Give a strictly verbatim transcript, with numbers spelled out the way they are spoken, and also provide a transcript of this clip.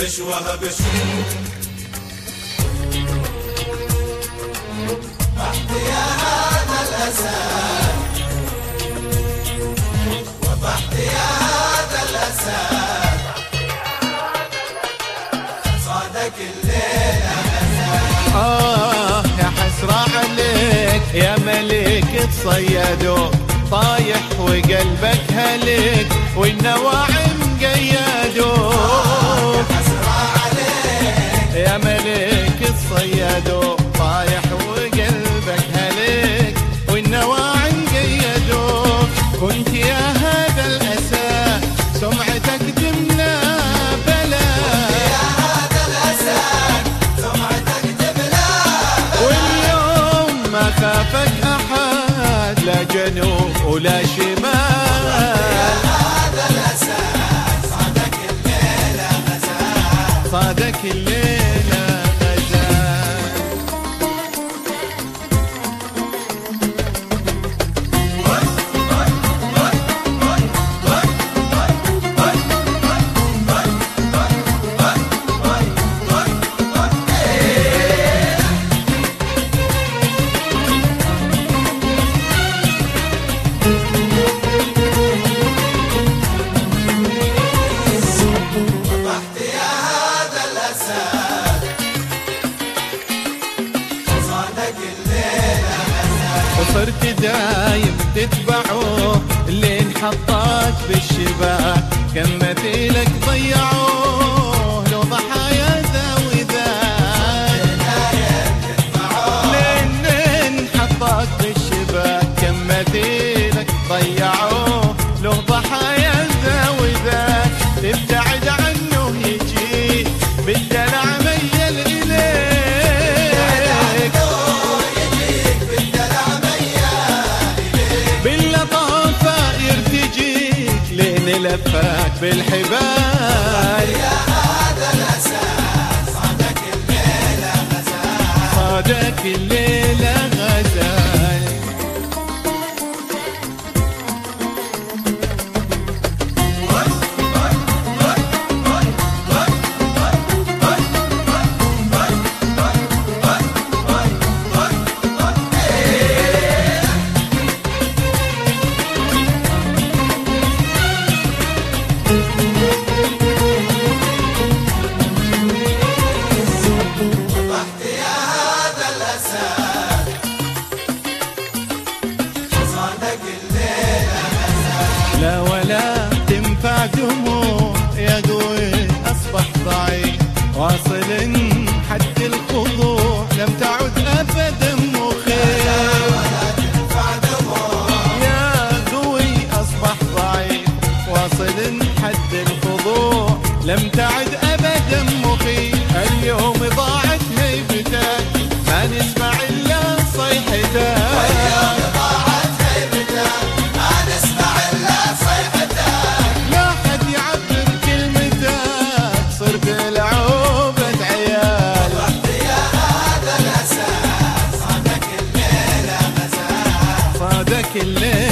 بش وهبش بحت يا هذا الأسد وبحت يا هذا الأسد صادك الليلة أسد. آه يا حسرة عليك يا ملك تصيدوا طايح وقلبك هلك والنواعم قيدوا. آه يا حسرة عليك يا ملك تصيدوا طايح وقلبك هلك والنواعم قيدوا. كنت يا هذا الأسد سمعتك تملى بلا يا هذا الأسد سمعتك تملى بلا. واليوم ما خافك أحد لا جنوب ولا شمال. يا هذا الأسد صادك الليلة غزال صادك الليلة غزال. بحت يا هذا الأسد صادك الليلة غزال. وصرت دايم تتبعه لين حطاك بالشباك كم مثيلك ضيعوه لو ضحايا ذا وذاك. لين لين حطاك بالشباك كم مثيلك ضيعوه لو ضحايا ذا وذاك. تبتعد عنه يجي بالدلع ميل إليك باللطافة يرتجيك لين لفاك بالحبال. يا هذا الأسد صادك الليلة غزال صادك الليلة غزال. بحت يا هذا الأسد صادك الليلة غزال. لا ولا تنفع دموع يا قوي أصبح ضعيف واصل حد الخضوع لم تعد أبدا مخيف. ولا تنفع دموع يا قوي أصبح ضعيف واصل حد الخضوع لم تعد أبدا مخيف. اليوم ضاعت هيبتك ما نسمع إلا صيحتك. ضاعت هيبتك ما نسمع إلا صيحتك. لا حد يعبر كلمتك صرت لعوبة عيال. بحت يا هذا الأسد صادك الليلة غزال صادك الليل